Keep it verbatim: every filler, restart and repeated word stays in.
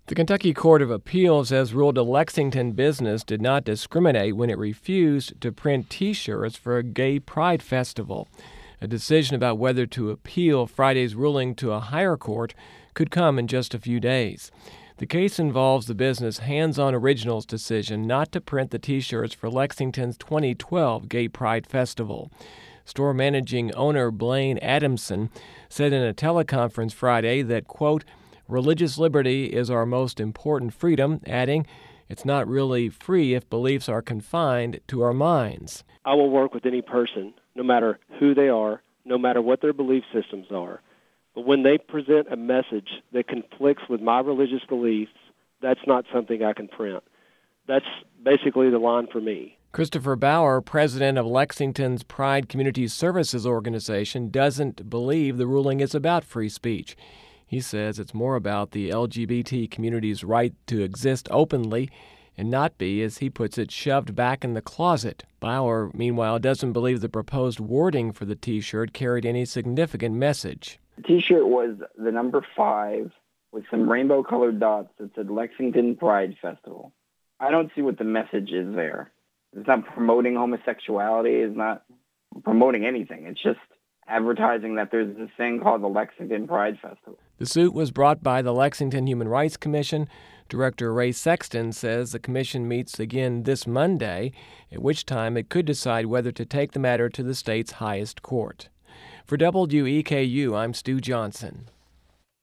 The Kentucky Court of Appeals has ruled a Lexington business did not discriminate when it refused to print T-shirts for a gay pride festival. A decision about whether to appeal Friday's ruling to a higher court could come in just a few days. The case involves the business Hands On Originals' decision not to print the T-shirts for Lexington's twenty twelve Gay Pride Festival. Store managing owner Blaine Adamson said in a teleconference Friday that, quote, "Religious liberty is our most important freedom," adding, "It's not really free if beliefs are confined to our minds." I will work with any person, no matter who they are, no matter what their belief systems are. But when they present a message that conflicts with my religious beliefs, that's not something I can print. That's basically the line for me. Christopher Bauer, president of Lexington's Pride Community Services Organization, doesn't believe the ruling is about free speech. He says it's more about the L G B T community's right to exist openly and not be, as he puts it, shoved back in the closet. Bauer, meanwhile, doesn't believe the proposed wording for the T-shirt carried any significant message. The T-shirt was the number five with some rainbow-colored dots that said Lexington Pride Festival. I don't see what the message is there. It's not promoting homosexuality. It's not promoting anything. It's just advertising that there's this thing called the Lexington Pride Festival. The suit was brought by the Lexington Human Rights Commission. Director Ray Sexton says the commission meets again this Monday, at which time it could decide whether to take the matter to the state's highest court. For W E K U, I'm Stu Johnson.